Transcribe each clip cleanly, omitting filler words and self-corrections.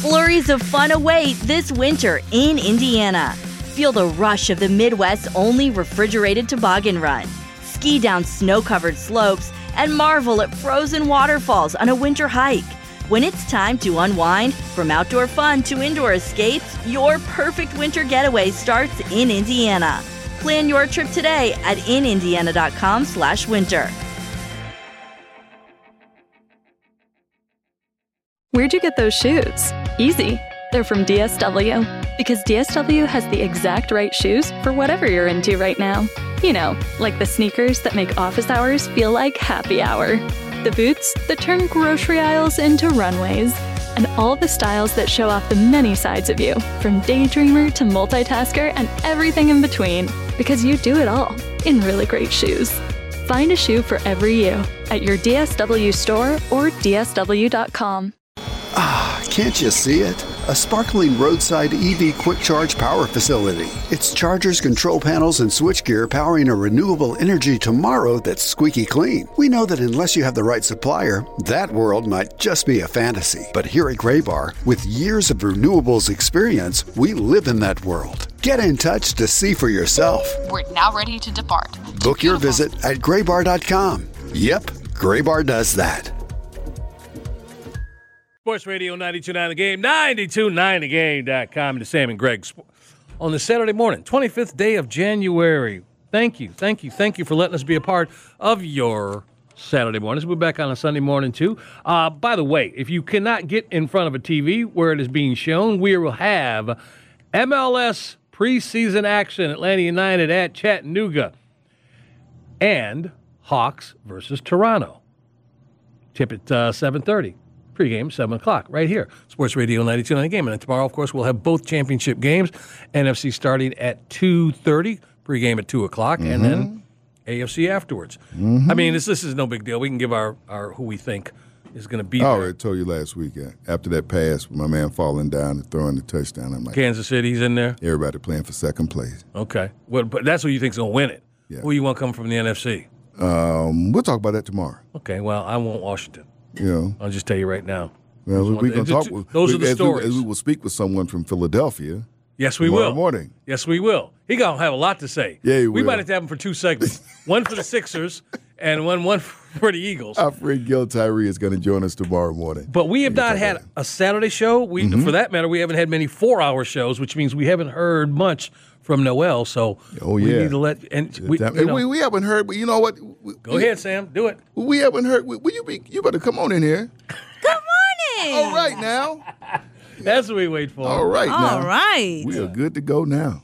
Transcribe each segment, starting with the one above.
Flurries of fun await this winter in Indiana. Feel the rush of the Midwest's only refrigerated toboggan run. Ski down snow-covered slopes and marvel at frozen waterfalls on a winter hike. When it's time to unwind, from outdoor fun to indoor escapes, your perfect winter getaway starts in Indiana. Plan your trip today at inindiana.com/winter. Where'd you get those shoes? Easy. They're from DSW. Because DSW has the exact right shoes for whatever you're into right now. You know, like the sneakers that make office hours feel like happy hour. The boots that turn grocery aisles into runways. And all the styles that show off the many sides of you, from daydreamer to multitasker and everything in between. Because you do it all in really great shoes. Find a shoe for every you at your DSW store or DSW.com. Ah, can't you see it? A sparkling roadside EV quick charge power facility. It's chargers, control panels, and switchgear powering a renewable energy tomorrow that's squeaky clean. We know that unless you have the right supplier, that world might just be a fantasy. But here at Graybar, with years of renewables experience, we live in that world. Get in touch to see for yourself. We're now ready to depart. Book your visit at graybar.com. Yep, Graybar does that. Sports Radio 92.9 The Game, 92.9thegame.com, to Sam and Greg on the Saturday morning, 25th day of January. Thank you for letting us be a part of your Saturday mornings. We'll be back on a Sunday morning, too. By the way, if you cannot get in front of a TV where it is being shown, we will have MLS preseason action, Atlanta United at Chattanooga, and Hawks versus Toronto. Tip at 7:30. Pregame, 7 o'clock, right here. Sports Radio 92.9 The Game. And then tomorrow, of course, we'll have both championship games. NFC starting at 2:30, pregame at 2 o'clock, and then AFC afterwards. I mean, this is no big deal. We can give our who we think is going to be there. I already told you last week, after that pass, my man falling down and throwing the touchdown, I'm like, Kansas City's in there? Everybody playing for second place. Okay. Well, but that's who you think's going to win it. Yeah. Who you want coming from the NFC? We'll talk about that tomorrow. Okay, well, I want Washington. You know, I'll just tell you right now. Well, we're going to talk. Those are the stories. We will speak with someone from Philadelphia. Yes, we will. Morning. Yes, we will. He going to have a lot to say. Yeah, he we will. might have to have him for two segments. One for the Sixers and one for the Eagles. Our friend Gil Tyree is going to join us tomorrow morning. But we have not had a Saturday show. For that matter, we haven't had many 4-hour shows, which means we haven't heard much from Noel. So we need to let we haven't heard. But you know what? Go ahead, Sam. Do it. We haven't heard. You better come on in here. Good morning. All right now. That's what we wait for. All right now. All right. We are good to go now.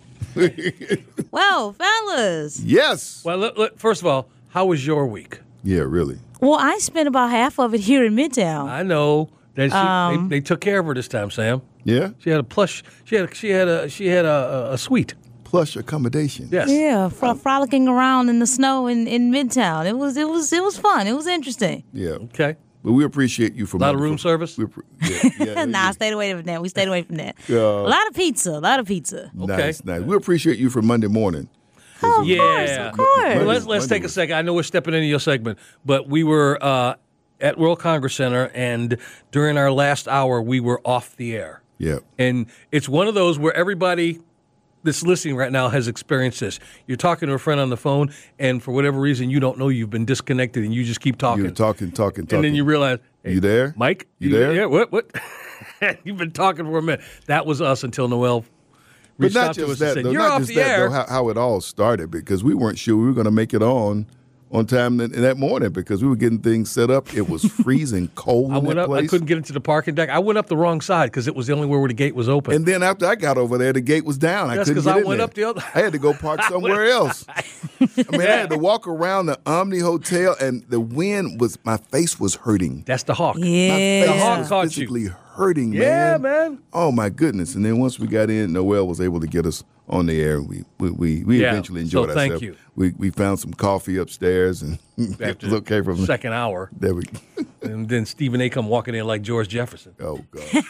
Well, fellas. Yes. Well, first of all, how was your week? Yeah, really. Well, I spent about half of it here in Midtown. I know that they took care of her this time, Sam. Yeah. She had a plush. She had a suite. Plush accommodation. Yes. Yeah, frolicking around in the snow in Midtown. It was fun. It was interesting. Yeah. Okay. But we appreciate you for a lot of room service. Nah, I stayed away from that. We stayed away from that. A lot of pizza. Okay. Nice. We appreciate you for Monday morning. Oh, yeah. Of course. Let's take a second. I know we're stepping into your segment, but we were at World Congress Center, and during our last hour, we were off the air. Yeah. And it's one of those where everybody that's listening right now has experienced this. You're talking to a friend on the phone, and for whatever reason, you don't know you've been disconnected, and you just keep talking. You're talking. And then you realize, hey, you there? Mike? You there? Yeah, what? You've been talking for a minute. That was us until Noel reached out to us and said, you're off the air. How it all started, because we weren't sure we were going to make it on time in that morning because we were getting things set up. It was freezing cold in that place. I couldn't get into the parking deck. I went up the wrong side because it was the only where the gate was open. And then after I got over there, the gate was down. That's because I went up the other. I had to go park somewhere else. I had to walk around the Omni Hotel, and the wind my face was hurting. That's the Hawk. Yeah. My face The Hawk was caught physically you. hurting, man. Yeah, man. Oh, my goodness. And then once we got in, Noel was able to get us on the air. We eventually enjoyed ourselves. Thank you. We found some coffee upstairs, and it was okay from the second hour. There we And then Stephen A. come walking in like George Jefferson. Oh, God.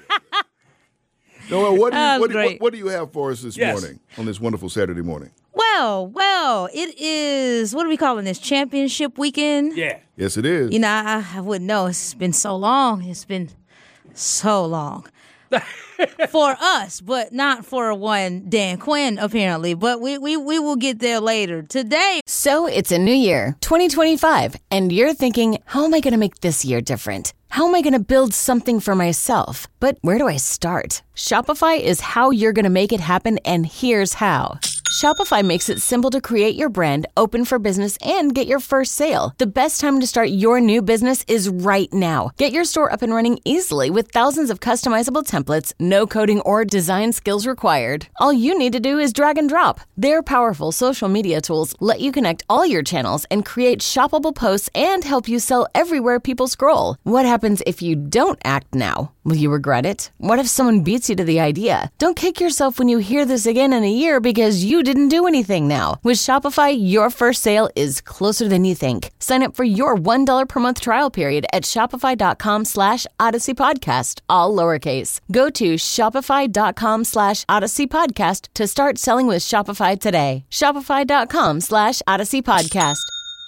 Noel, what do you have for us this morning, on this wonderful Saturday morning? Well, it is, what are we calling this, championship weekend? Yeah. Yes, it is. You know, I wouldn't know. It's been so long. It's been so long. For us, but not for one Dan Quinn, apparently. But we will get there later. Today. So it's a new year, 2025, and you're thinking, how am I going to make this year different? How am I going to build something for myself? But where do I start? Shopify is how you're going to make it happen, and here's how. Shopify makes it simple to create your brand, open for business, and get your first sale. The best time to start your new business is right now. Get your store up and running easily with thousands of customizable templates, no coding or design skills required. All you need to do is drag and drop. Their powerful social media tools let you connect all your channels and create shoppable posts and help you sell everywhere people scroll. What happens if you don't act now? Will you regret it? What if someone beats you to the idea? Don't kick yourself when you hear this again in a year because you didn't do anything now. With Shopify, your first sale is closer than you think. Sign up for your $1 per month trial period at shopify.com/Odyssey Podcast, all lowercase. Go to shopify.com/Odyssey Podcast to start selling with Shopify today. Shopify.com/Odyssey Podcast.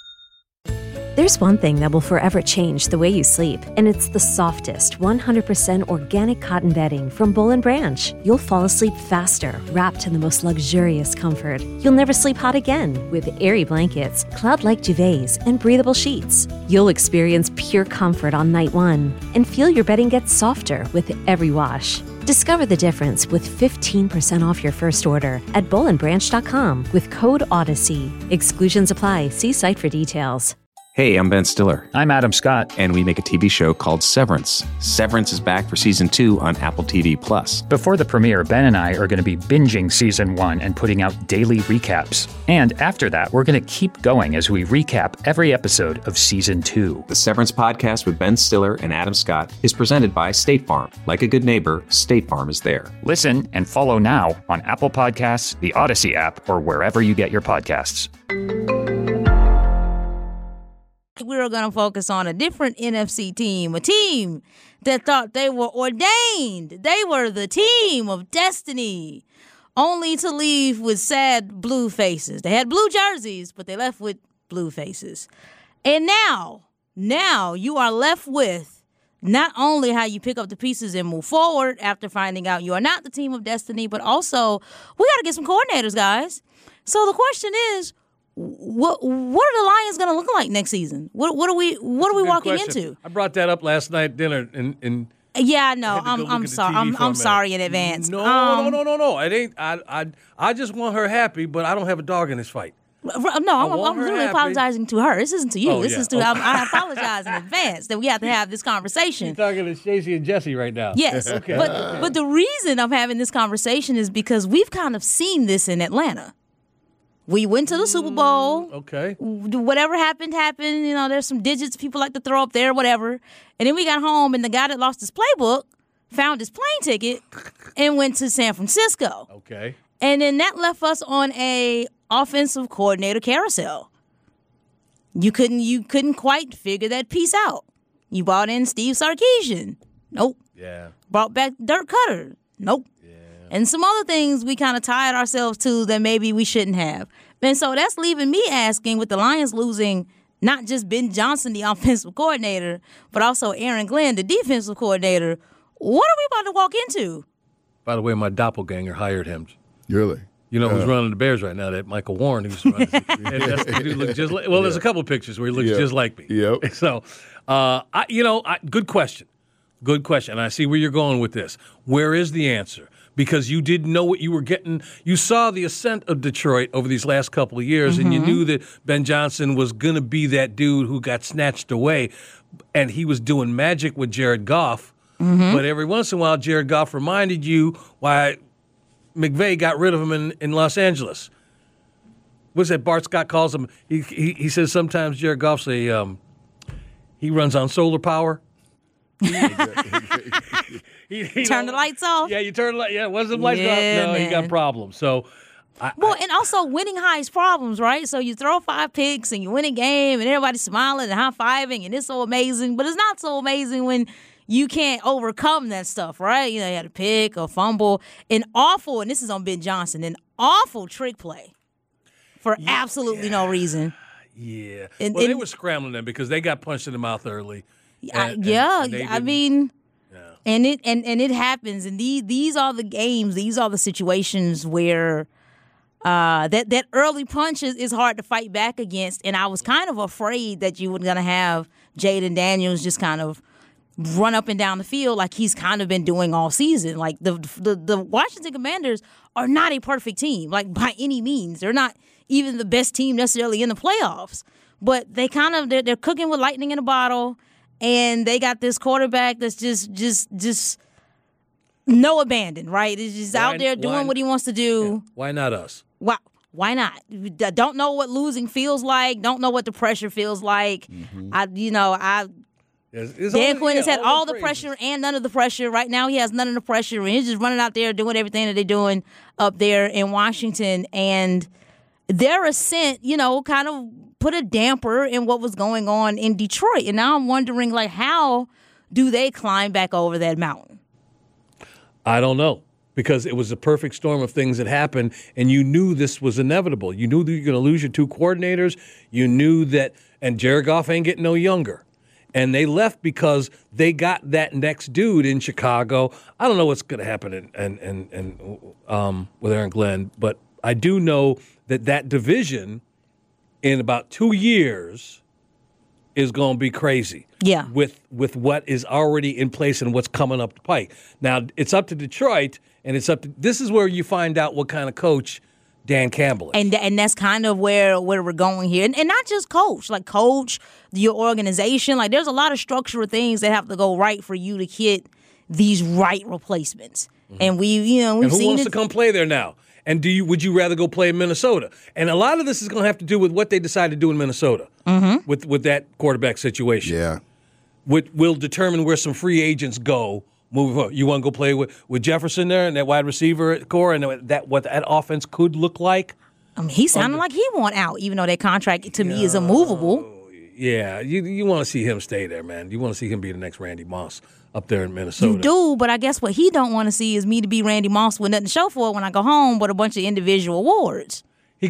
There's one thing that will forever change the way you sleep, and it's the softest, 100% organic cotton bedding from Boll & Branch. You'll fall asleep faster, wrapped in the most luxurious comfort. You'll never sleep hot again with airy blankets, cloud-like duvets, and breathable sheets. You'll experience pure comfort on night one and feel your bedding get softer with every wash. Discover the difference with 15% off your first order at bollandbranch.com with code Odyssey. Exclusions apply. See site for details. Hey, I'm Ben Stiller. I'm Adam Scott. And we make a TV show called Severance. Severance is back for season 2 on Apple TV+. Before the premiere, Ben and I are going to be binging season 1 and putting out daily recaps. And after that, we're going to keep going as we recap every episode of season 2. The Severance podcast with Ben Stiller and Adam Scott is presented by State Farm. Like a good neighbor, State Farm is there. Listen and follow now on Apple Podcasts, the Odyssey app, or wherever you get your podcasts. We're going to focus on a different NFC team, a team that thought they were ordained. They were the team of destiny, only to leave with sad blue faces. They had blue jerseys, but they left with blue faces. And now you are left with not only how you pick up the pieces and move forward after finding out you are not the team of destiny, but also we got to get some coordinators, guys. So the question is, what are the Lions going to look like next season? What are we walking into? I brought that up last night at dinner, and yeah, no, I'm sorry. I'm sorry in advance. No. It ain't. I just want her happy, but I don't have a dog in this fight. No, I'm literally apologizing to her. This isn't to you. This is to I apologize in advance that we have to have this conversation. You're talking to Stacey and Jesse right now. Yes, okay. But the reason I'm having this conversation is because we've kind of seen this in Atlanta. We went to the Super Bowl. Okay. Whatever happened. You know, there's some digits people like to throw up there, whatever. And then we got home, and the guy that lost his playbook found his plane ticket and went to San Francisco. Okay. And then that left us on a offensive coordinator carousel. You couldn't quite figure that piece out. You brought in Steve Sarkisian. Nope. Yeah. Brought back Dirk Cutter. Nope. And some other things we kind of tied ourselves to that maybe we shouldn't have. And so that's leaving me asking, with the Lions losing not just Ben Johnson, the offensive coordinator, but also Aaron Glenn, the defensive coordinator, what are we about to walk into? By the way, my doppelganger hired him. Really? You know who's running the Bears right now? That Michael Warren who's running. There's a couple of pictures where he looks just like me. Yep. So, good question. Good question. And I see where you're going with this. Where is the answer? Because you didn't know what you were getting. You saw the ascent of Detroit over these last couple of years, and you knew that Ben Johnson was going to be that dude who got snatched away, and he was doing magic with Jared Goff. But every once in a while, Jared Goff reminded you why McVay got rid of him in Los Angeles. What's that Bart Scott calls him? He says sometimes Jared Goff's he runs on solar power. Turn the lights off. Yeah, you turn the lights. Yeah, once the lights off, no, man. you got problems. So, and also winning hides problems, right? So you throw 5 picks and you win a game, and everybody's smiling and high-fiving, and it's so amazing. But it's not so amazing when you can't overcome that stuff, right? You know, you had a pick, a fumble, and this is on Ben Johnson, an awful trick play for absolutely no reason. Yeah. They were scrambling them because they got punched in the mouth early. And it happens. And these are the games. These are the situations where that early punch is hard to fight back against. And I was kind of afraid that you were going to have Jaden Daniels just kind of run up and down the field like he's kind of been doing all season. Like the Washington Commanders are not a perfect team, like by any means. They're not even the best team necessarily in the playoffs. But they they're cooking with lightning in a bottle, and they got this quarterback that's just no abandon, right? He's just out there doing what he wants to do. Yeah. Why not us? Why not? Don't know what losing feels like. Don't know what the pressure feels like. Mm-hmm. Dan Quinn has had all the pressure and none of the pressure. Right now he has none of the pressure, and he's just running out there doing everything that they're doing up there in Washington. And their ascent, kind of put a damper in what was going on in Detroit. And now I'm wondering, how do they climb back over that mountain? I don't know, because it was a perfect storm of things that happened, and you knew this was inevitable. You knew that you're going to lose your two coordinators. You knew that, and Jared Goff ain't getting no younger. And they left because they got that next dude in Chicago. I don't know what's going to happen with Aaron Glenn, but I do know that division in about 2 years is going to be crazy. Yeah. With what is already in place and what's coming up the pike. Now, it's up to Detroit, and this is where you find out what kind of coach Dan Campbell is. And that's kind of where we're going here. And not just coach, your organization. There's a lot of structural things that have to go right for you to get these right replacements. Mm-hmm. And we've who seen wants to come play there now? And would you rather go play in Minnesota? And a lot of this is going to have to do with what they decide to do in Minnesota with that quarterback situation. Yeah. Will determine where some free agents go moving forward. You want to go play with Jefferson there and that wide receiver core and what that offense could look like? I mean, he sounded like he want out, even though that contract to me is immovable. Yeah, you want to see him stay there, man. You want to see him be the next Randy Moss up there in Minnesota. You do, but I guess what he don't want to see is me to be Randy Moss with nothing to show for it when I go home but a bunch of individual awards.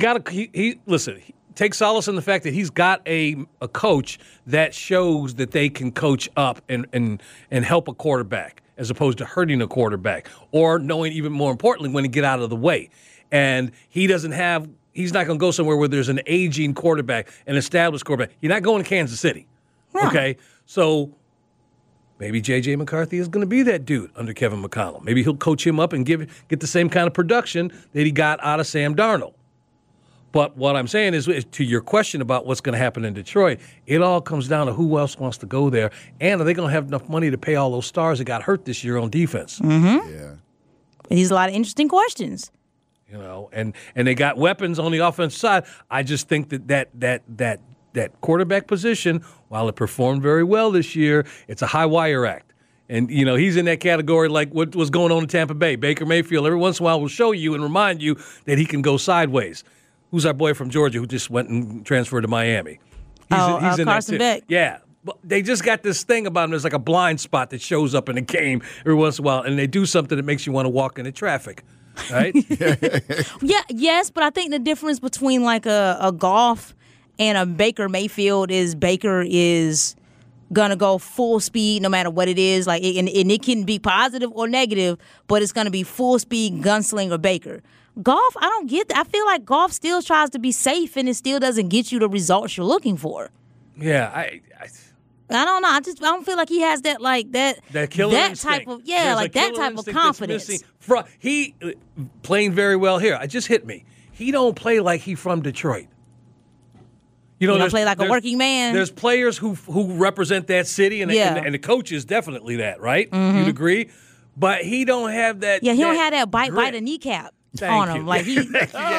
Listen, take solace in the fact that he's got a coach that shows that they can coach up and help a quarterback as opposed to hurting a quarterback or knowing even more importantly when to get out of the way. And he's not going to go somewhere where there's an aging quarterback, an established quarterback. You're not going to Kansas City. Yeah. Okay? So maybe J.J. McCarthy is going to be that dude under Kevin McConnell. Maybe he'll coach him up and get the same kind of production that he got out of Sam Darnold. But what I'm saying is, to your question about what's going to happen in Detroit, it all comes down to who else wants to go there, and are they going to have enough money to pay all those stars that got hurt this year on defense? Mm-hmm. Yeah. These are a lot of interesting questions. And they got weapons on the offensive side. I just think that quarterback position, while it performed very well this year, it's a high wire act. And, he's in that category like what was going on in Tampa Bay. Baker Mayfield every once in a while will show you and remind you that he can go sideways. Who's our boy from Georgia who just went and transferred to Miami? He's in Carson Beck. Yeah. But they just got this thing about him. There's like a blind spot that shows up in the game every once in a while, and they do something that makes you want to walk into traffic. Right? Yes, but I think the difference between like a Goff and a Baker Mayfield is Baker is gonna go full speed no matter what it is. And it can be positive or negative, but it's gonna be full speed gunslinger Baker. Goff, I don't get that. I feel like Goff still tries to be safe and it still doesn't get you the results you're looking for. Yeah, I don't know. I don't feel like he has that killer instinct. Type of that type of confidence. He playing very well here. It just hit me. He don't play like he from Detroit. He don't play like a working man. There's players who represent that city, and the coach is definitely that, right? Mm-hmm. You'd agree, but he don't have that. Yeah, he don't have that bite a kneecap. On him, like he'll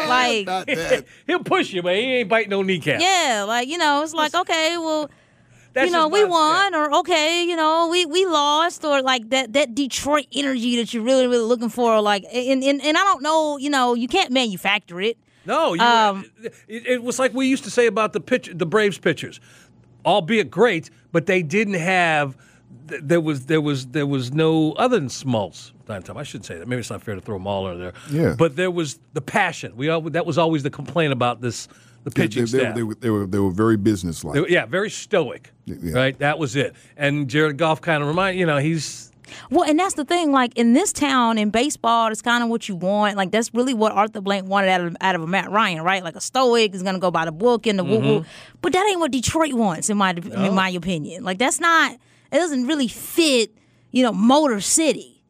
push you, but he ain't biting no kneecap. Yeah, it's like okay, well. We won, or okay, we lost, or like that Detroit energy that you're really, really looking for, and I don't know, you can't manufacture it. No, it was like we used to say about the Braves pitchers, albeit great, but they didn't have. There was no other than Smoltz. I shouldn't say that. Maybe it's not fair to throw them all in there. Yeah. But there was the passion. That was always the complaint about this. The pitching staff. They were very businesslike. Very stoic. Yeah. Right, that was it. And Jared Goff kind of he's Well, and that's the thing. Like in this town, in baseball, that's kind of what you want. Like that's really what Arthur Blank wanted out of a Matt Ryan, right? Like a stoic is gonna go by the book and the woo-woo. But that ain't what Detroit wants, in my opinion. Like that's not. It doesn't really fit, Motor City,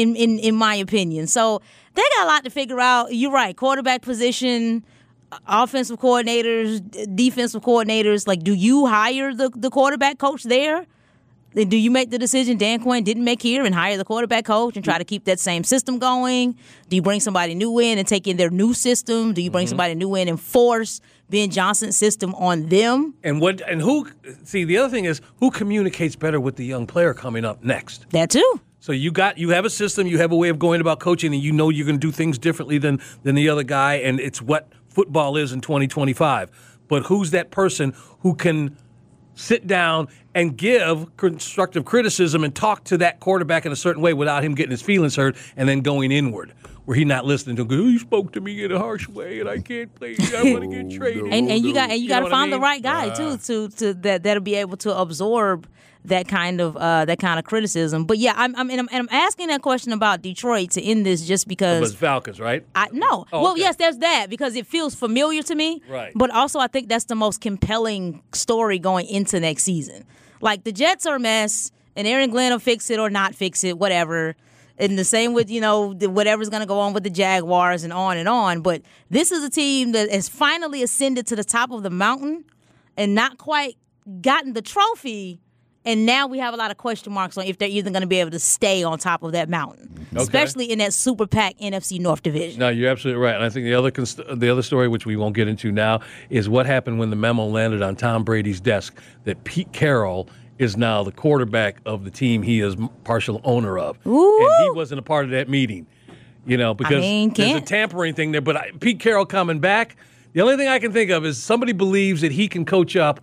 in my opinion. So they got a lot to figure out. You're right. Quarterback position, offensive coordinators, defensive coordinators. Like, do you hire the quarterback coach there? Do you make the decision Dan Quinn didn't make here and hire the quarterback coach and try to keep that same system going? Do you bring somebody new in and take in their new system? Do you bring somebody new in and force Ben Johnson's system on them? And who? See, the other thing is who communicates better with the young player coming up next? That too. So you have a system, you have a way of going about coaching, and you're going to do things differently than the other guy, and it's what football is in 2025. But who's that person who can sit down and give constructive criticism and talk to that quarterback in a certain way without him getting his feelings hurt and then going inward, where he's not listening to him. He spoke to me in a harsh way, and I can't play. I want to get traded. And you got to find the right guy too to that'll be able to absorb that kind of criticism. But yeah, I'm asking that question about Detroit to end this just because. It was Falcons, right? No. Oh, well, okay. yes, there's that because it feels familiar to me. Right. But also, I think that's the most compelling story going into next season. Like the Jets are a mess, and Aaron Glenn will fix it or not fix it, whatever. And the same with whatever's going to go on with the Jaguars and on and on. But this is a team that has finally ascended to the top of the mountain and not quite gotten the trophy. And now we have a lot of question marks on if they're even going to be able to stay on top of that mountain, especially in that super PAC NFC North division. No, you're absolutely right. And I think the other story, which we won't get into now, is what happened when the memo landed on Tom Brady's desk that Pete Carroll is now the quarterback of the team he is partial owner of. Ooh. And he wasn't a part of that meeting, because there's a tampering thing there. But Pete Carroll coming back, the only thing I can think of is somebody believes that he can coach up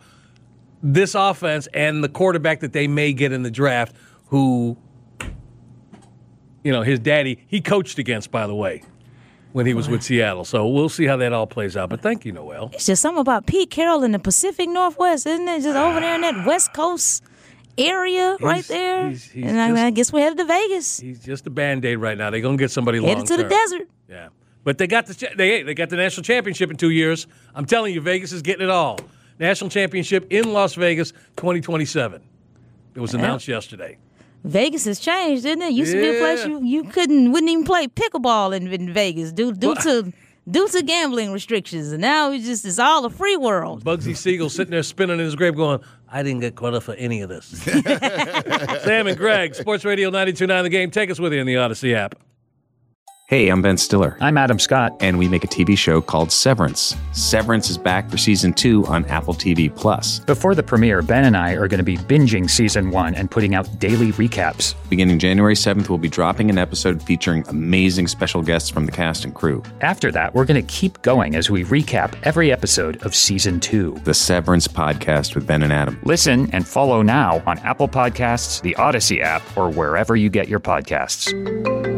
this offense and the quarterback that they may get in the draft who, his daddy, he coached against, by the way, when he was with Seattle. So we'll see how that all plays out. But thank you, Noel. It's just something about Pete Carroll in the Pacific Northwest, isn't it? Just over there in that West Coast area right there. I guess we're headed to Vegas. He's just a Band-Aid right now. They're going to get somebody long-term. Headed to the desert. Yeah. But they got the national championship in 2 years. I'm telling you, Vegas is getting it all. National championship in Las Vegas, 2027. It was announced yesterday. Vegas has changed, didn't it? Used to be a place you wouldn't even play pickleball in Vegas due to gambling restrictions, and now it's all a free world. Bugsy Siegel sitting there spinning in his grave, going, "I didn't get credit for any of this." Sam and Greg, Sports Radio 92.9 The Game. Take us with you in the Odyssey app. Hey, I'm Ben Stiller. I'm Adam Scott. And we make a TV show called Severance. Severance is back for season 2 on Apple TV+. Before the premiere, Ben and I are going to be binging season 1 and putting out daily recaps. Beginning January 7th, we'll be dropping an episode featuring amazing special guests from the cast and crew. After that, we're going to keep going as we recap every episode of season 2. The Severance Podcast with Ben and Adam. Listen and follow now on Apple Podcasts, the Odyssey app, or wherever you get your podcasts.